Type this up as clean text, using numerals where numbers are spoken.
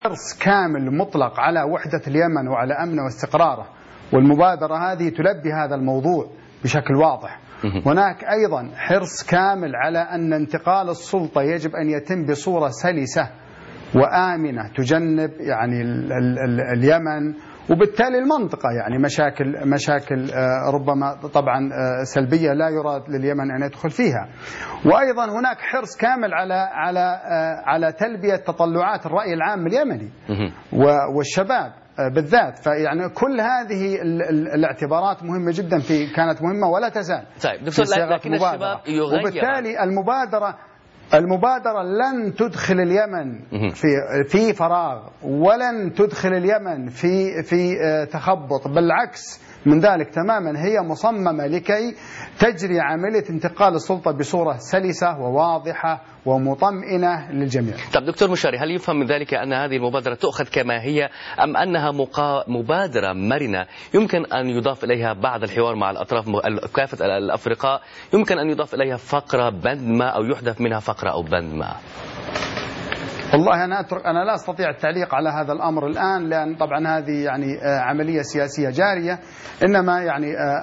حرص كامل مطلق على وحدة اليمن وعلى أمنه واستقراره، والمبادرة هذه تلبي هذا الموضوع بشكل واضح. هناك أيضا حرص كامل على أن انتقال السلطة يجب أن يتم بصورة سلسة وآمنة تجنب يعني اليمن وبالتالي المنطقة يعني مشاكل ربما طبعا سلبية لا يراد لليمن أن يدخل فيها. وأيضا هناك حرص كامل على تلبية تطلعات الرأي العام اليمني والشباب بالذات. فيعني كل هذه الاعتبارات مهمة جدا كانت مهمة ولا تزال. طيب دكتور، لكن الشباب يغير، وبالتالي المبادرة لن تدخل اليمن في فراغ، ولن تدخل اليمن في تخبط، بالعكس من ذلك تماما، هي مصممة لكي تجري عملية انتقال السلطة بصورة سلسة وواضحة ومطمئنة للجميع. طب دكتور مشاري، هل يفهم من ذلك أن هذه المبادرة تؤخذ كما هي، أم أنها مبادرة مرنة يمكن أن يضاف إليها بعد الحوار مع الأطراف كافة الأفرقاء، يمكن أن يضاف إليها فقرة بند ما أو يحدث منها فقرة أو بند ما؟ والله أنا لا أستطيع التعليق على هذا الأمر الآن، لأن طبعا هذه يعني عملية سياسية جارية، إنما يعني